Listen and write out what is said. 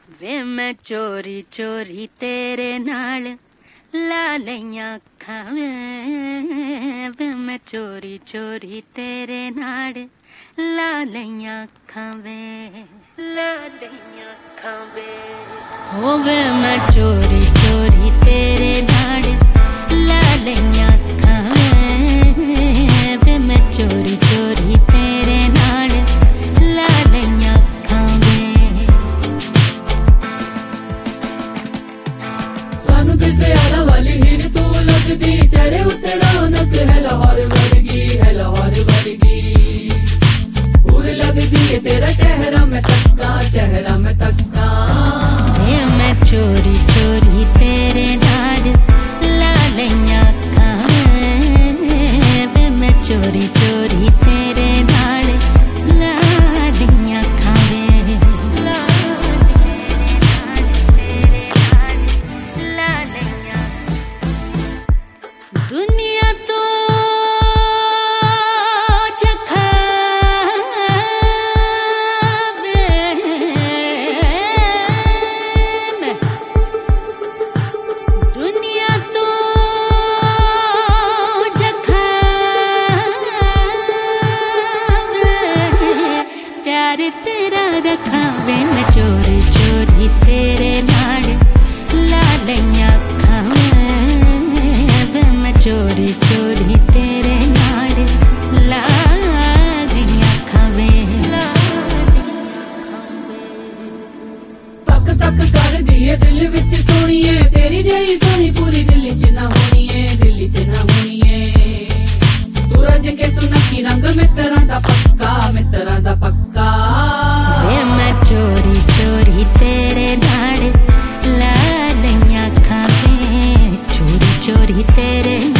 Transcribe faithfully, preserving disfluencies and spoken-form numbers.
वे मैं चोरी चोरी तेरे नाल ला लईयां अखां वे मैं चोरी चोरी तेरे नाल ला लईयां अखां वे ला लईयां अखां वे हो वे मैं चोरी चोरी तेरे नाल ला लईयां अखां वे मैं चोरी चोरी तेरे नाल ला लईयां अखां वे सानू ते ज़्यादा वाली हीर तू लगदी चेहरे उत्ते रौनक है लाहौर वर्गी है लाहौर वर्गी पूरी लगदी है तेरा चेहरा मैं तक्का चेहरा मैं तक्का वे मैं चोरी चोरी तेरे नाल ला लईयां अखां वे मैं चोरी चोरी तेरे नाल ला लईयां अखां वे ला ला लईयां दुनिया तो चखा वे मैं दुनिया तो चखा वे प्यार तेरा रखा वे मैं चोरी चोरी तेरे नाल ला लईयां अखां वे मैं चोरी चोरी तेरे नाल ला लईयां अखां वे तक तक कर दिए दिल विच सोनिए तेरी जही सोनी पूरी दिल च ना होनी है दिल च ना होनी है तू रज के सुनकी रंग मित्तरां दा पक्का मित्तरां दा पक्का वे मैं चोरी चोरी तेरे नाल ला लईयां अखां वे चोरी चोरी तेरे